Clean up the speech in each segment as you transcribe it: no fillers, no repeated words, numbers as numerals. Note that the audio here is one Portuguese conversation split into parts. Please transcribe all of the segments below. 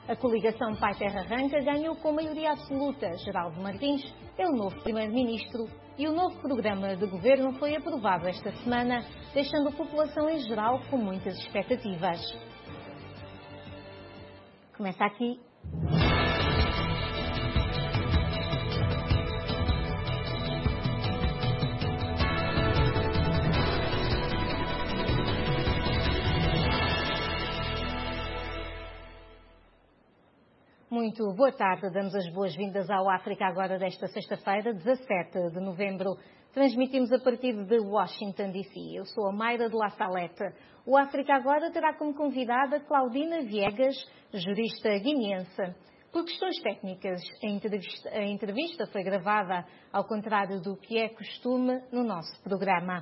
A coligação Pai Terra Arranca ganhou com maioria absoluta. Geraldo Martins é o novo primeiro-ministro e o novo programa de governo foi aprovado esta semana, deixando a população em geral com muitas expectativas. Começa aqui. Muito boa tarde, damos as boas-vindas ao África Agora desta sexta-feira, 17 de novembro. Transmitimos a partir de Washington, D.C. Eu sou a Mayra de La Salete. O África Agora terá como convidada Claudina Viegas, jurista guineense. Por questões técnicas, a entrevista foi gravada ao contrário do que é costume no nosso programa.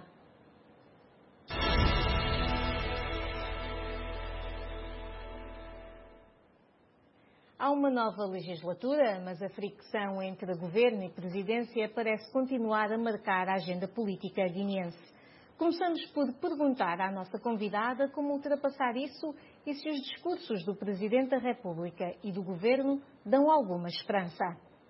Há uma nova legislatura, mas a fricção entre governo e presidência parece continuar a marcar a agenda política guineense. Começamos por perguntar à nossa convidada como ultrapassar isso e se os discursos do Presidente da República e do Governo dão alguma esperança.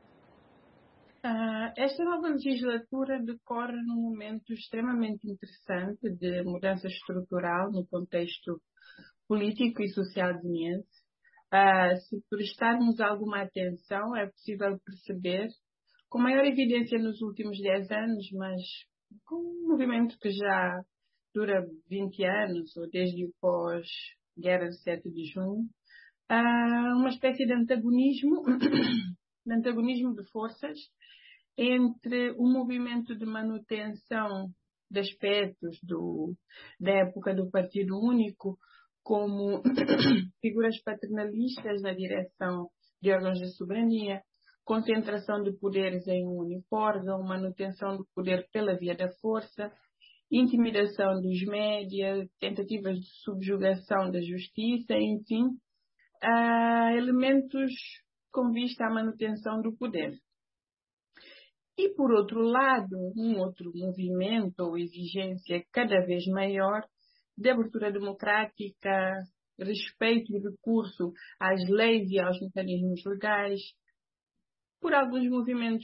Esta nova legislatura decorre num momento extremamente interessante de mudança estrutural no contexto político e social guineense. Se prestarmos alguma atenção, é possível perceber, com maior evidência nos últimos 10 anos, mas com um movimento que já dura 20 anos, ou desde o pós-guerra de 7 de junho, uma espécie de antagonismo, de forças entre o movimento de manutenção de aspectos da época do Partido Único, como figuras paternalistas na direção de órgãos de soberania, concentração de poderes em um único órgão, manutenção do poder pela via da força, intimidação dos médias, tentativas de subjugação da justiça, enfim, elementos com vista à manutenção do poder. E, por outro lado, um outro movimento ou exigência cada vez maior de abertura democrática, respeito e recurso às leis e aos mecanismos legais, por alguns movimentos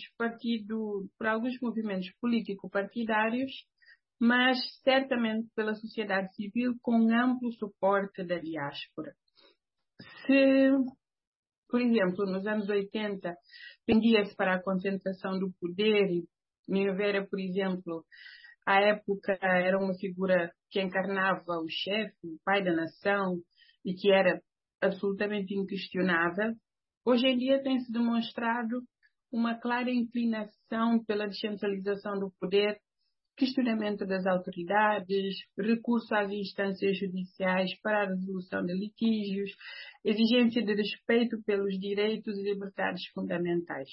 político-partidários, mas certamente pela sociedade civil com amplo suporte da diáspora. Se, por exemplo, nos anos 80, pendia-se para a concentração do poder e Vera, por exemplo, à época era uma figura que encarnava o chefe, o pai da nação, e que era absolutamente inquestionável. Hoje em dia tem-se demonstrado uma clara inclinação pela descentralização do poder, questionamento das autoridades, recurso às instâncias judiciais para a resolução de litígios, exigência de respeito pelos direitos e liberdades fundamentais.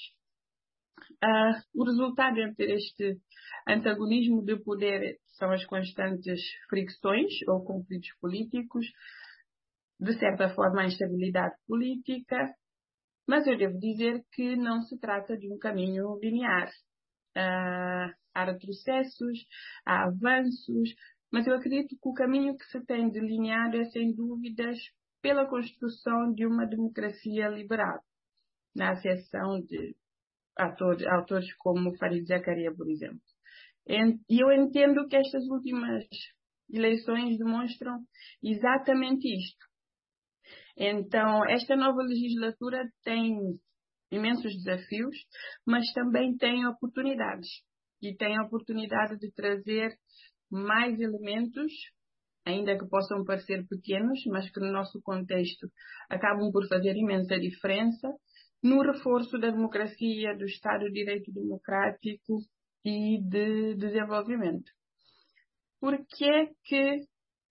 O resultado entre este antagonismo de poder são as constantes fricções ou conflitos políticos, de certa forma a instabilidade política, mas eu devo dizer que não se trata de um caminho linear. Há retrocessos, há avanços, mas eu acredito que o caminho que se tem delineado é, sem dúvidas, pela construção de uma democracia liberal, na acessão de autores como Farid Zakaria, por exemplo. E eu entendo que estas últimas eleições demonstram exatamente isto. Então, esta nova legislatura tem imensos desafios, mas também tem oportunidades. E tem a oportunidade de trazer mais elementos, ainda que possam parecer pequenos, mas que no nosso contexto acabam por fazer imensa diferença, no reforço da democracia, do Estado de Direito democrático e de desenvolvimento. Por que é que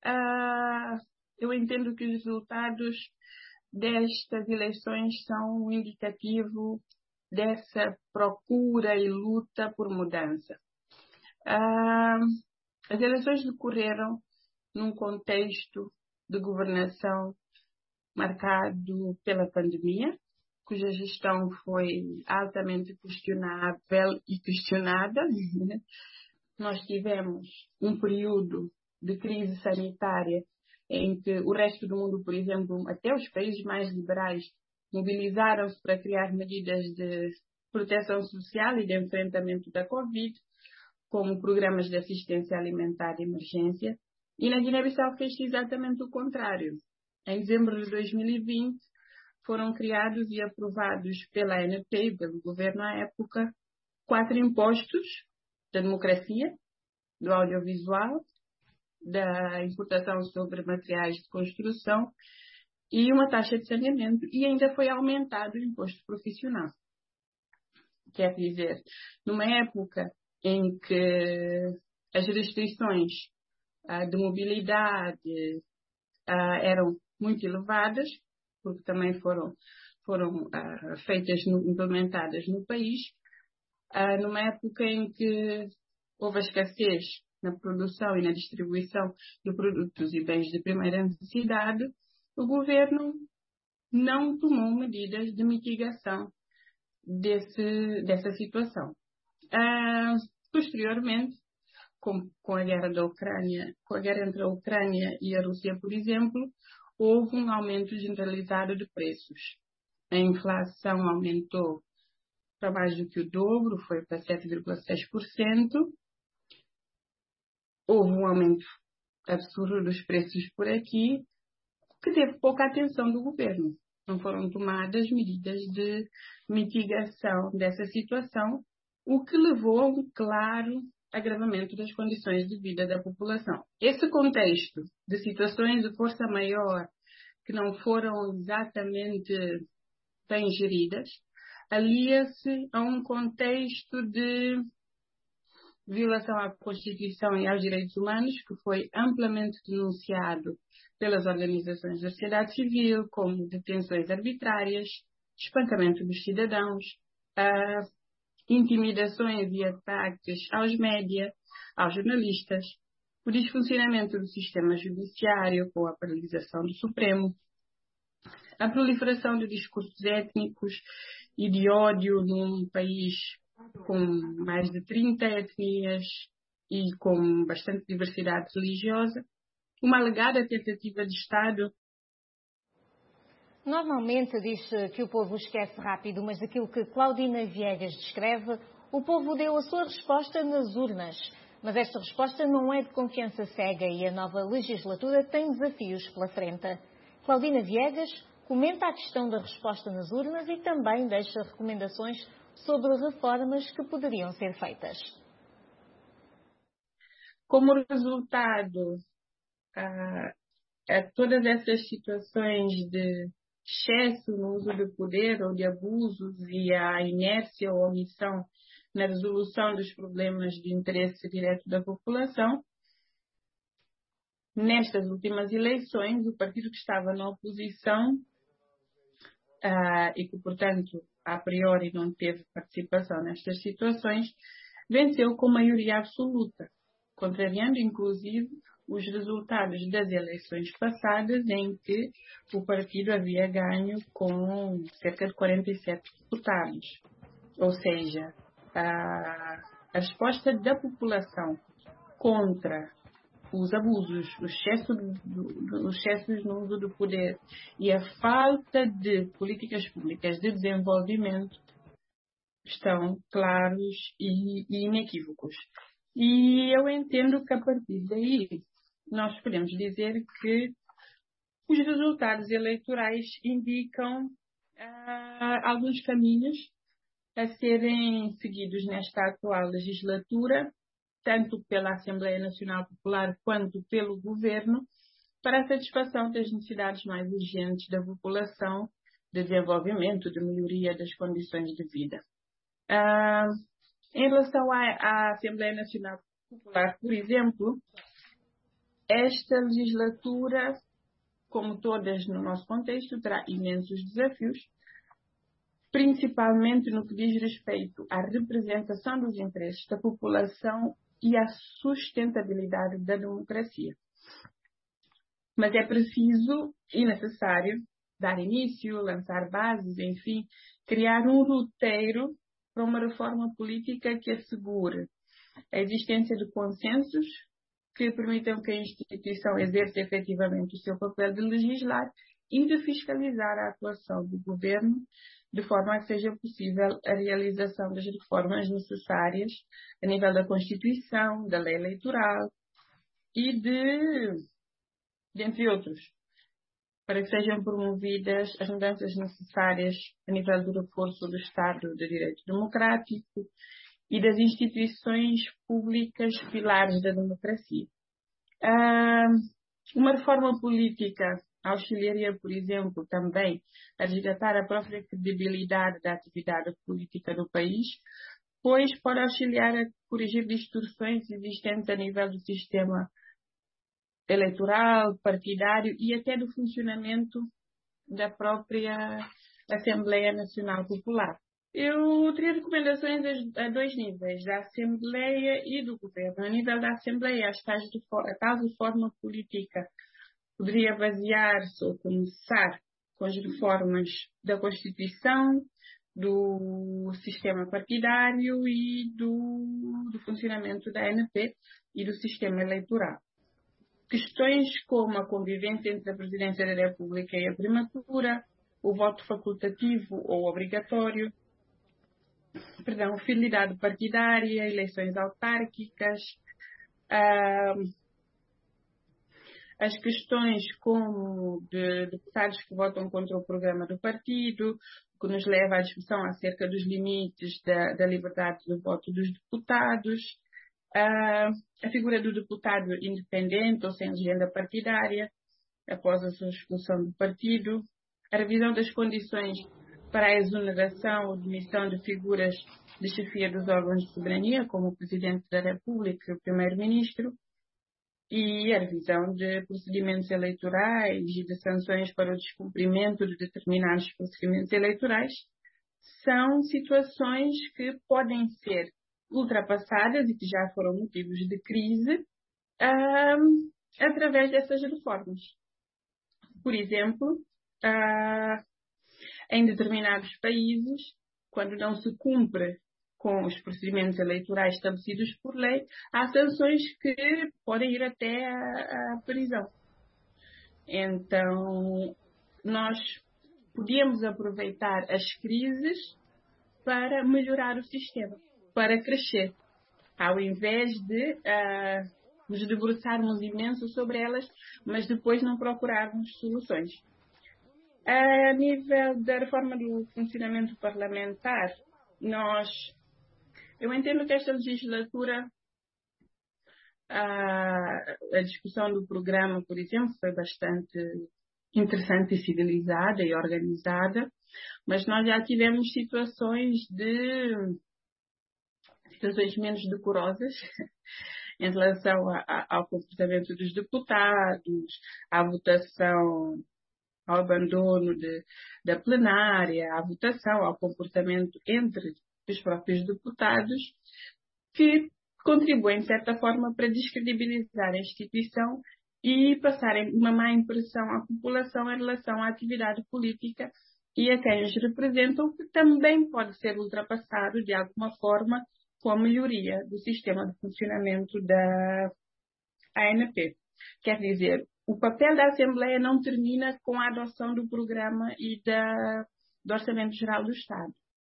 eu entendo que os resultados destas eleições são um indicativo dessa procura e luta por mudança? As eleições decorreram num contexto de governação marcado pela pandemia, cuja gestão foi altamente questionável e questionada. Nós tivemos um período de crise sanitária em que o resto do mundo, por exemplo, até os países mais liberais, mobilizaram-se para criar medidas de proteção social e de enfrentamento da Covid, como programas de assistência alimentar de emergência, e na Guiné-Bissau fez exatamente o contrário. Em dezembro de 2020, foram criados e aprovados pela ANP e pelo governo à época 4 impostos da democracia, do audiovisual, da importação sobre materiais de construção e uma taxa de saneamento, e ainda foi aumentado o imposto profissional. Quer dizer, numa época em que as restrições de mobilidade eram muito elevadas, porque também foram implementadas no país, numa época em que houve a escassez na produção e na distribuição de produtos e bens de primeira necessidade, o governo não tomou medidas de mitigação dessa situação. Posteriormente, com a guerra da Ucrânia, com a guerra entre a Ucrânia e a Rússia, por exemplo, houve um aumento generalizado de preços. A inflação aumentou para mais do que o dobro, foi para 7,6%. Houve um aumento absurdo dos preços por aqui, que teve pouca atenção do governo. Não foram tomadas medidas de mitigação dessa situação, o que levou a um claro agravamento das condições de vida da população. Esse contexto de situações de força maior que não foram exatamente bem geridas, alia-se a um contexto de violação à Constituição e aos direitos humanos, que foi amplamente denunciado pelas organizações da sociedade civil, como detenções arbitrárias, espancamento dos cidadãos, intimidações e ataques aos média, aos jornalistas, o desfuncionamento do sistema judiciário com a paralisação do Supremo, a proliferação de discursos étnicos e de ódio num país com mais de 30 etnias e com bastante diversidade religiosa, uma alegada tentativa de Estado. Normalmente diz-se que o povo esquece rápido, mas daquilo que Claudina Viegas descreve, o povo deu a sua resposta nas urnas. Mas esta resposta não é de confiança cega e a nova legislatura tem desafios pela frente. Claudina Viegas comenta a questão da resposta nas urnas e também deixa recomendações sobre reformas que poderiam ser feitas. Como resultado a todas essas situações de excesso no uso do poder ou de abusos e a inércia ou omissão na resolução dos problemas de interesse direto da população, nestas últimas eleições, o partido que estava na oposição e que, portanto, a priori não teve participação nestas situações, venceu com maioria absoluta, contrariando, inclusive, os resultados das eleições passadas, em que o partido havia ganho com cerca de 47 deputados. Ou seja, a resposta da população contra os abusos, os excessos no uso do poder e a falta de políticas públicas de desenvolvimento estão claros e inequívocos. E eu entendo que, a partir daí, nós podemos dizer que os resultados eleitorais indicam alguns caminhos a serem seguidos nesta atual legislatura, tanto pela Assembleia Nacional Popular quanto pelo Governo, para a satisfação das necessidades mais urgentes da população, de desenvolvimento, de melhoria das condições de vida. Em relação à Assembleia Nacional Popular, por exemplo, esta legislatura, como todas no nosso contexto, terá imensos desafios, principalmente no que diz respeito à representação dos interesses da população e à sustentabilidade da democracia. Mas é preciso e necessário dar início, lançar bases, enfim, criar um roteiro para uma reforma política que assegure a existência de consensos que permitam que a instituição exerça efetivamente o seu papel de legislar e de fiscalizar a atuação do governo, de forma a que seja possível a realização das reformas necessárias a nível da Constituição, da lei eleitoral e entre outros, para que sejam promovidas as mudanças necessárias a nível do reforço do Estado de Direito Democrático e das instituições públicas pilares da democracia. Uma reforma política auxiliaria, por exemplo, também a resgatar a própria credibilidade da atividade política do país, pois pode auxiliar a corrigir distorções existentes a nível do sistema eleitoral, partidário e até do funcionamento da própria Assembleia Nacional Popular. Eu teria recomendações a dois níveis, da Assembleia e do Governo. A nível da Assembleia, a tal reforma política poderia basear-se ou começar com as reformas da Constituição, do sistema partidário e do funcionamento da ANP e do sistema eleitoral. Questões como a convivência entre a Presidência da República e a Primatura, o voto facultativo ou obrigatório, fidelidade partidária, eleições autárquicas, as questões como de deputados que votam contra o programa do partido, que nos leva à discussão acerca dos limites da liberdade de voto dos deputados, a figura do deputado independente ou sem legenda partidária, após a sua expulsão do partido, a revisão das condições para a exoneração ou demissão de figuras de chefia dos órgãos de soberania, como o Presidente da República e o Primeiro-Ministro, e a revisão de procedimentos eleitorais e de sanções para o descumprimento de determinados procedimentos eleitorais, são situações que podem ser ultrapassadas e que já foram motivos de crise através dessas reformas. Por exemplo, em determinados países, quando não se cumpre com os procedimentos eleitorais estabelecidos por lei, há sanções que podem ir até à prisão. Então, nós podíamos aproveitar as crises para melhorar o sistema, para crescer, ao invés de nos debruçarmos imenso sobre elas, mas depois não procurarmos soluções. A nível da reforma do funcionamento parlamentar, eu entendo que esta legislatura, a discussão do programa, por exemplo, foi bastante interessante e civilizada e organizada, mas nós já tivemos situações menos decorosas em relação ao comportamento dos deputados, à votação, ao abandono da plenária, à votação, ao comportamento entre os próprios deputados, que contribuem, de certa forma, para descredibilizar a instituição e passarem uma má impressão à população em relação à atividade política e a quem os representam, que também pode ser ultrapassado de alguma forma com a melhoria do sistema de funcionamento da ANP. Quer dizer, o papel da Assembleia não termina com a adoção do programa e do Orçamento Geral do Estado.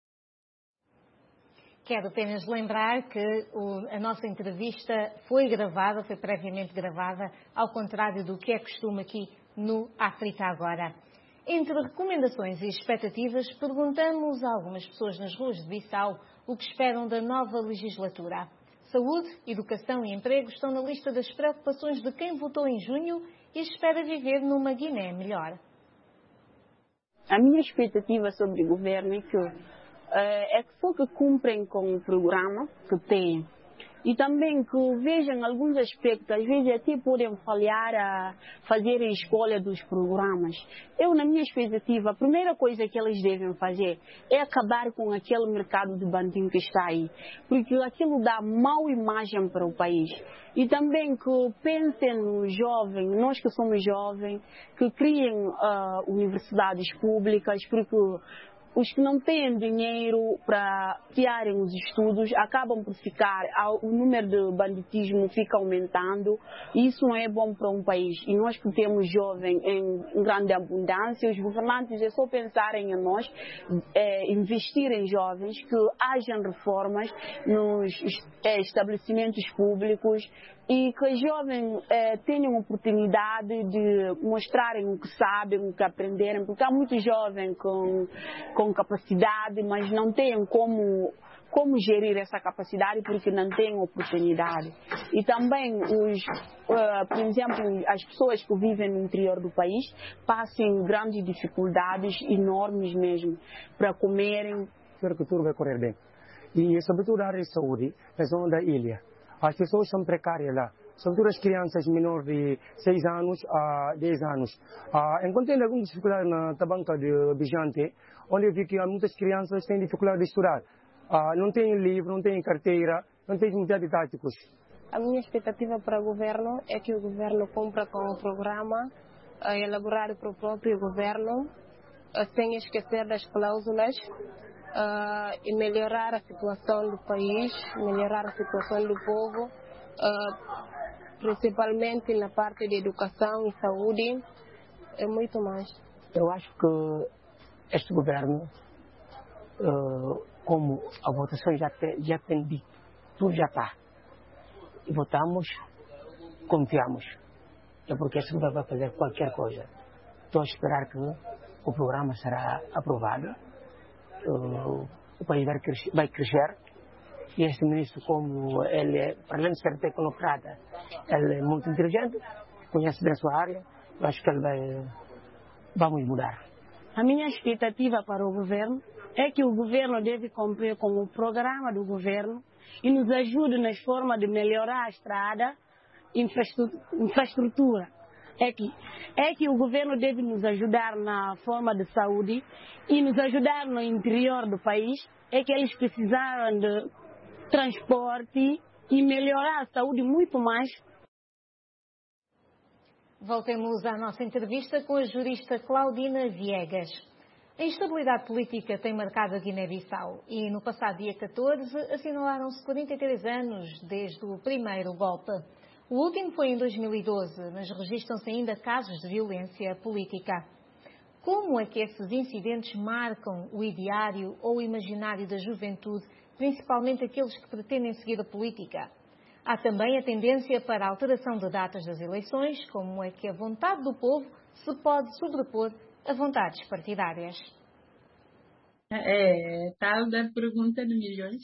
Quero apenas lembrar que a nossa entrevista foi previamente gravada, ao contrário do que é costume aqui no África Agora. Entre recomendações e expectativas, perguntamos a algumas pessoas nas ruas de Bissau o que esperam da nova legislatura. Saúde, educação e emprego estão na lista das preocupações de quem votou em junho e espera viver numa Guiné melhor. A minha expectativa sobre o governo é que só que cumprem com o programa que têm e também que vejam alguns aspectos, às vezes até podem falhar a fazer a escolha dos programas. Na minha expectativa, a primeira coisa que eles devem fazer é acabar com aquele mercado de bandido que está aí, porque aquilo dá mau imagem para o país. E também que pensem no jovem, nós que somos jovens, que criem universidades públicas, porque os que não têm dinheiro para fiarem os estudos acabam por ficar, o número de banditismo fica aumentando, e isso não é bom para um país. E nós que temos jovens em grande abundância, os governantes é só pensarem em nós, investir em jovens, que hajam reformas nos estabelecimentos públicos, e que os jovens tenham oportunidade de mostrarem o que sabem, o que aprenderem, porque há muitos jovens com capacidade, mas não têm como gerir essa capacidade porque não têm oportunidade. E também, por exemplo, as pessoas que vivem no interior do país passam grandes dificuldades, enormes mesmo, para comerem. Espero que tudo vai correr bem. E, sobretudo, a área de saúde, na zona da ilha. As pessoas são precárias lá, sobretudo as crianças menores de 6 anos a 10 anos. Encontrei alguma dificuldade na tabanca de Bijante, onde eu vi que muitas crianças têm dificuldade de estudar. Não têm livro, não têm carteira, não têm unidades didáticos. A minha expectativa para o governo é que o governo cumpra com o programa elaborado para o próprio governo, sem esquecer das cláusulas, e melhorar a situação do país, melhorar a situação do povo, principalmente na parte de educação e saúde, e muito mais. Eu acho que este governo, como a votação já tem dito, tudo já está. E votamos, confiamos. É porque este governo vai fazer qualquer coisa. Estou a esperar que o programa será aprovado. O país vai crescer, e este ministro, como ele é, para além de ser tecnocrata, ele é muito inteligente, conhece bem a sua área, eu acho que vamos mudar. A minha expectativa para o governo é que o governo deve cumprir com o programa do governo e nos ajude nas formas de melhorar a estrada, infraestrutura. É que o governo deve nos ajudar na forma de saúde e nos ajudar no interior do país. É que eles precisaram de transporte e melhorar a saúde muito mais. Voltemos à nossa entrevista com a jurista Claudina Viegas. A instabilidade política tem marcado a Guiné-Bissau e no passado dia 14 assinalaram-se 43 anos desde o primeiro golpe. O último foi em 2012, mas registram-se ainda casos de violência política. Como é que esses incidentes marcam o ideário ou o imaginário da juventude, principalmente aqueles que pretendem seguir a política? Há também a tendência para a alteração de datas das eleições, como é que a vontade do povo se pode sobrepor a vontades partidárias? Tal da pergunta de milhões.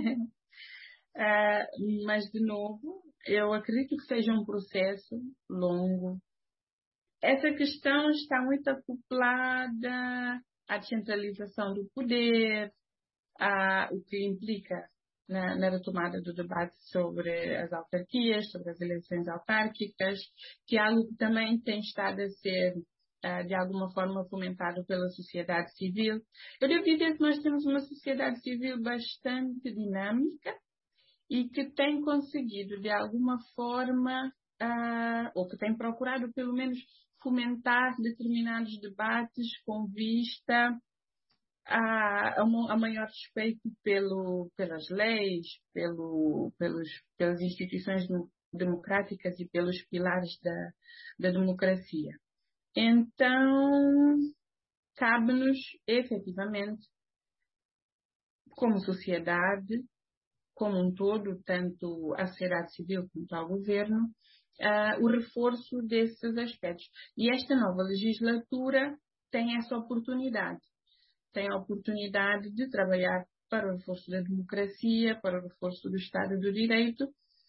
Mas, de novo, eu acredito que seja um processo longo. Essa questão está muito acoplada à descentralização do poder, o que implica na retomada do debate sobre as autarquias, sobre as eleições autárquicas, que é algo que também tem estado a ser, de alguma forma, fomentado pela sociedade civil. Eu devo dizer que nós temos uma sociedade civil bastante dinâmica e que tem conseguido, de alguma forma, ou que tem procurado, pelo menos, fomentar determinados debates com vista a maior respeito pelas leis, pelas instituições democráticas e pelos pilares da democracia. Então, cabe-nos, efetivamente, como sociedade, como um todo, tanto à sociedade civil quanto ao governo, o reforço desses aspectos. E esta nova legislatura tem essa oportunidade. Tem a oportunidade de trabalhar para o reforço da democracia, para o reforço do Estado do Direito,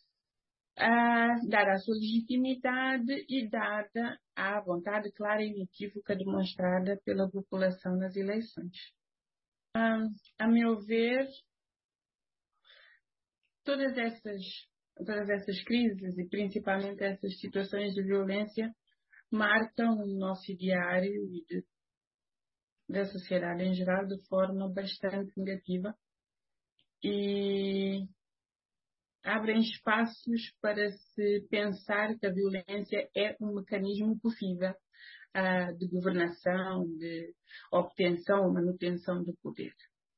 dada a sua legitimidade e dada a vontade clara e inequívoca demonstrada pela população nas eleições. A meu ver, todas essas crises e principalmente essas situações de violência marcam o nosso ideário e da sociedade em geral de forma bastante negativa e abrem espaços para se pensar que a violência é um mecanismo possível. de governação, de obtenção, manutenção do poder.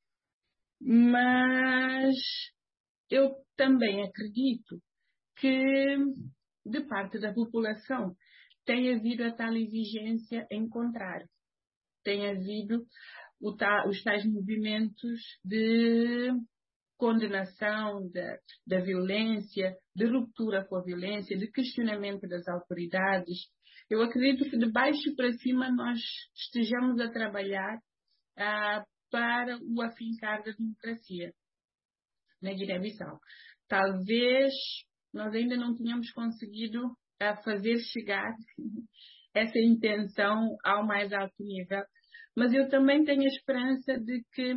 Mas eu também acredito que, de parte da população, tem havido a tal exigência em contrário. Tem havido os tais movimentos de condenação da violência, de ruptura com a violência, de questionamento das autoridades. Eu acredito que de baixo para cima nós estejamos a trabalhar para o afincar da democracia na Guiné-Bissau. Talvez nós ainda não tenhamos conseguido fazer chegar essa intenção ao mais alto nível, mas eu também tenho a esperança de que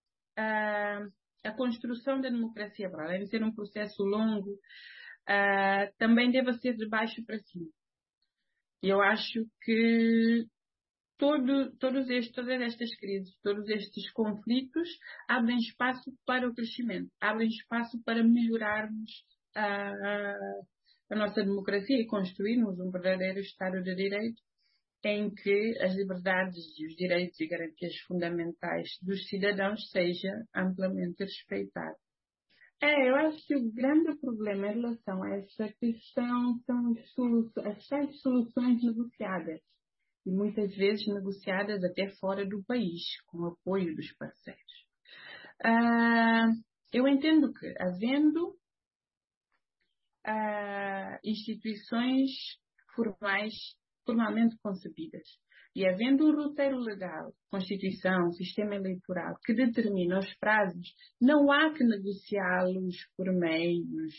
a construção da democracia, para além de ser um processo longo, também deva ser de baixo para cima. Eu acho que todas estas crises, todos estes conflitos abrem espaço para o crescimento, abrem espaço para melhorarmos a nossa democracia e construirmos um verdadeiro Estado de Direito em que as liberdades e os direitos e garantias fundamentais dos cidadãos sejam amplamente respeitados. Eu acho que o grande problema em relação a esta questão são as tais soluções negociadas. E muitas vezes negociadas até fora do país, com o apoio dos parceiros. Eu entendo que, havendo instituições formalmente concebidas e havendo um roteiro legal, Constituição, sistema eleitoral, que determina os prazos, não há que negociá-los por meios.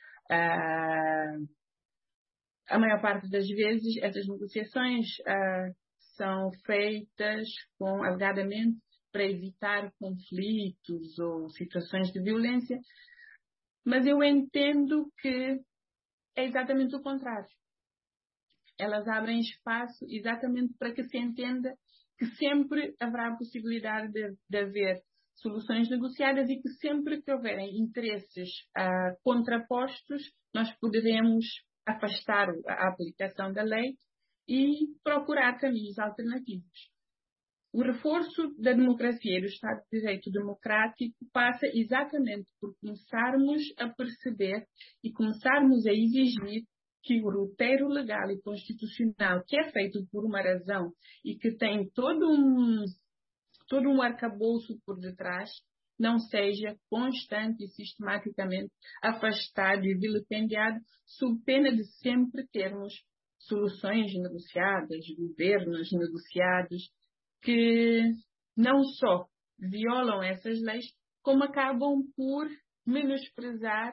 A maior parte das vezes, essas negociações são feitas alegadamente para evitar conflitos ou situações de violência, mas eu entendo que é exatamente o contrário. Elas abrem espaço exatamente para que se entenda que sempre haverá a possibilidade de haver soluções negociadas e que sempre que houverem interesses contrapostos, nós poderemos afastar a aplicação da lei e procurar caminhos alternativos. O reforço da democracia e do Estado de Direito democrático passa exatamente por começarmos a perceber e começarmos a exigir que o roteiro legal e constitucional, que é feito por uma razão e que tem todo um arcabouço por detrás, não seja constante e sistematicamente afastado e vilipendiado, sob pena de sempre termos soluções negociadas, governos negociados, que não só violam essas leis, como acabam por menosprezar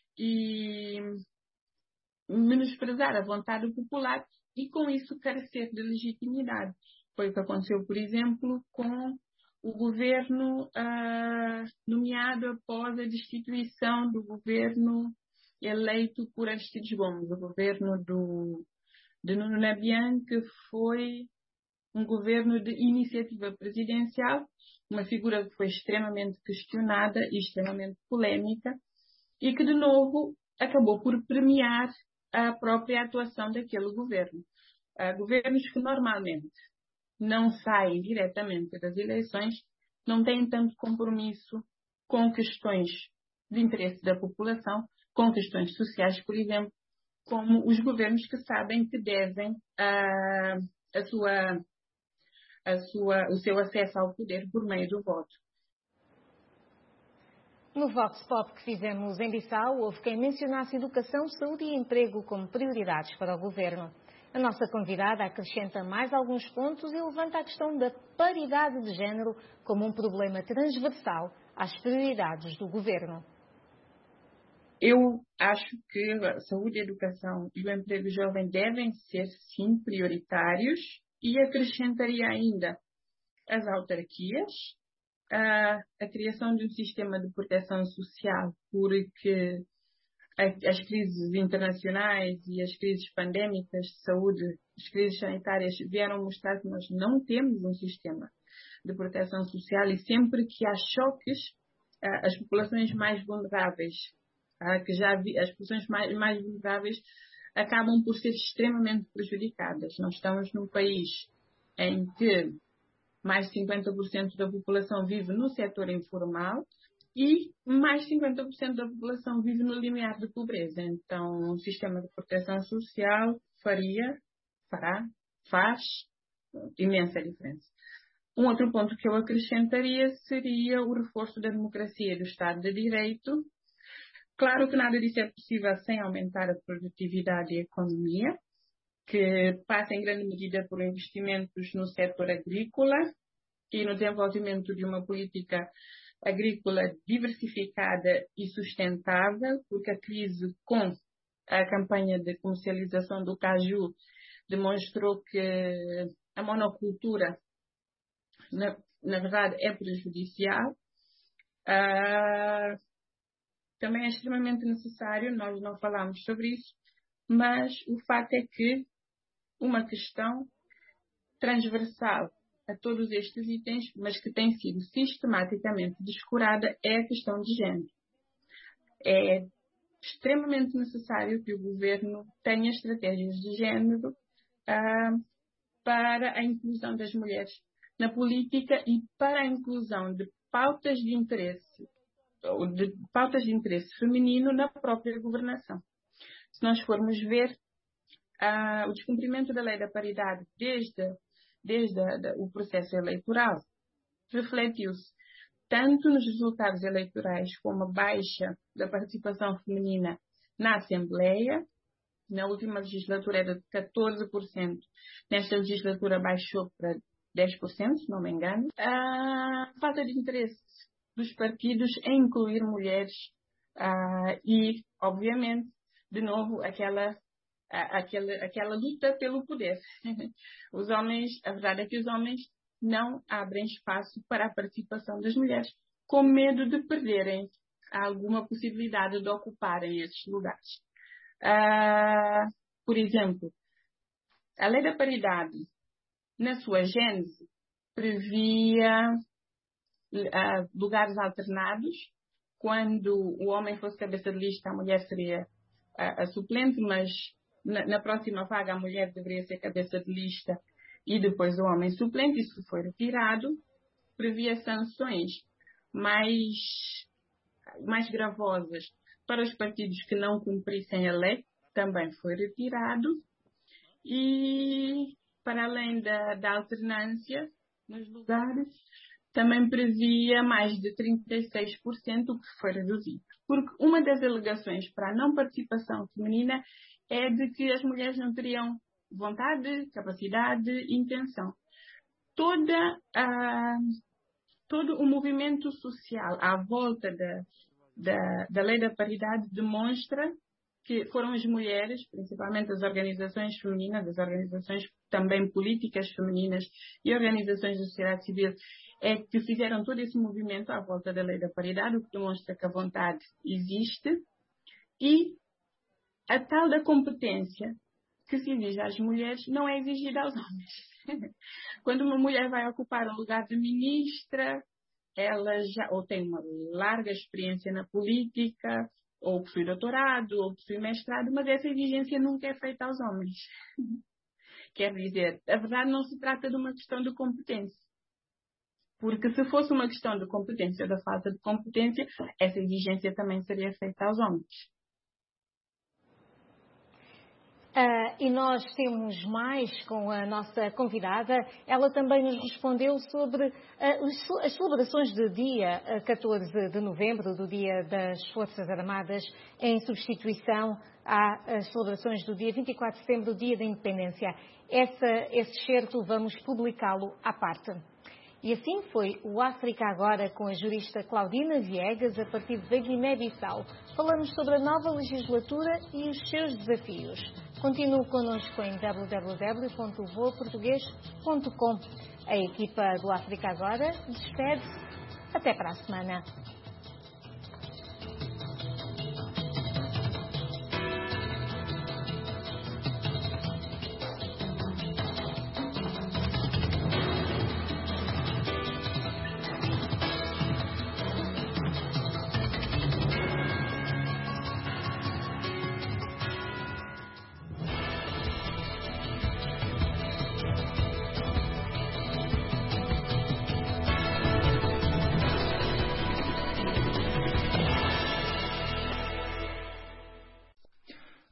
a vontade popular e, com isso, carecer de legitimidade. Foi o que aconteceu, por exemplo, com o governo nomeado após a destituição do governo eleito por Aristides Gomes, o governo de Nuno Labian, que foi um governo de iniciativa presidencial, uma figura que foi extremamente questionada e extremamente polémica, e que, de novo, acabou por premiar a própria atuação daquele governo. Governos que normalmente não saem diretamente das eleições, não têm tanto compromisso com questões de interesse da população, com questões sociais, por exemplo, como os governos que sabem que devem o seu acesso ao poder por meio do voto. No Vox Pop que fizemos em Bissau, houve quem mencionasse educação, saúde e emprego como prioridades para o governo. A nossa convidada acrescenta mais alguns pontos e levanta a questão da paridade de género como um problema transversal às prioridades do governo. Eu acho que a saúde, a educação e o emprego jovem devem ser, sim, prioritários, e acrescentaria ainda as autarquias, a criação de um sistema de proteção social, porque as crises internacionais e as crises pandémicas de saúde, as crises sanitárias vieram mostrar que nós não temos um sistema de proteção social e sempre que há choques, as populações mais vulneráveis, as populações mais vulneráveis acabam por ser extremamente prejudicadas. Nós estamos num país em que mais de 50% da população vive no setor informal e mais de 50% da população vive no limiar de pobreza. Então, o sistema de proteção social faz imensa diferença. Um outro ponto que eu acrescentaria seria o reforço da democracia e do Estado de Direito. Claro que nada disso é possível sem aumentar a produtividade e a economia, que passa em grande medida por investimentos no setor agrícola e no desenvolvimento de uma política agrícola diversificada e sustentável, porque a crise com a campanha de comercialização do caju demonstrou que a monocultura, na verdade, é prejudicial. Também é extremamente necessário, nós não falamos sobre isso, mas o fato é que uma questão transversal a todos estes itens, mas que tem sido sistematicamente descurada, é a questão de género. É extremamente necessário que o governo tenha estratégias de género para a inclusão das mulheres na política e para a inclusão de pautas de interesse feminino na própria governação. Se nós formos ver o descumprimento da lei da paridade desde o processo eleitoral, refletiu-se tanto nos resultados eleitorais como a baixa da participação feminina na Assembleia. Na última legislatura era de 14%, nesta legislatura baixou para 10%, se não me engano. A falta de interesse dos partidos em incluir mulheres e, obviamente, de novo, aquela luta pelo poder. A verdade é que os homens não abrem espaço para a participação das mulheres, com medo de perderem alguma possibilidade de ocuparem esses lugares. Por exemplo, a lei da paridade, na sua gênese, previa lugares alternados. Quando o homem fosse cabeça de lista, a mulher seria a suplente, mas na próxima vaga a mulher deveria ser cabeça de lista e depois o homem suplente. Isso foi retirado. Previa sanções mais gravosas para os partidos que não cumprissem a lei, também foi retirado. E, para além da alternância nos lugares, também previa mais de 36%, o que foi reduzido. Porque uma das alegações para a não participação feminina é de que as mulheres não teriam vontade, capacidade e intenção. Todo o movimento social à volta da lei da paridade demonstra que foram as mulheres, principalmente as organizações femininas, as organizações também políticas femininas e organizações da sociedade civil, que fizeram todo esse movimento à volta da lei da paridade, o que demonstra que a vontade existe, e a tal da competência que se exige às mulheres não é exigida aos homens. Quando uma mulher vai ocupar o lugar de ministra, ela já ou tem uma larga experiência na política, ou possui doutorado, ou possui mestrado, mas essa exigência nunca é feita aos homens. Quer dizer, a verdade não se trata de uma questão de competência. Porque se fosse uma questão de competência ou da falta de competência, essa exigência também seria feita aos homens. E nós temos mais com a nossa convidada. Ela também nos respondeu sobre as celebrações do dia 14 de novembro, do Dia das Forças Armadas, em substituição às celebrações do dia 24 de setembro, o Dia da Independência. Esse excerto vamos publicá-lo à parte. E assim foi o África Agora com a jurista Claudina Viegas, a partir da Guiné-Bissau. Falamos sobre a nova legislatura e os seus desafios. Continue connosco em www.voaportugues.com. A equipa do África Agora despede-se. Até para a semana.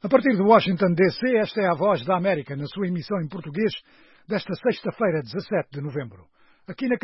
A partir de Washington, D.C., esta é a Voz da América, na sua emissão em português, desta sexta-feira, 17 de novembro. Aqui na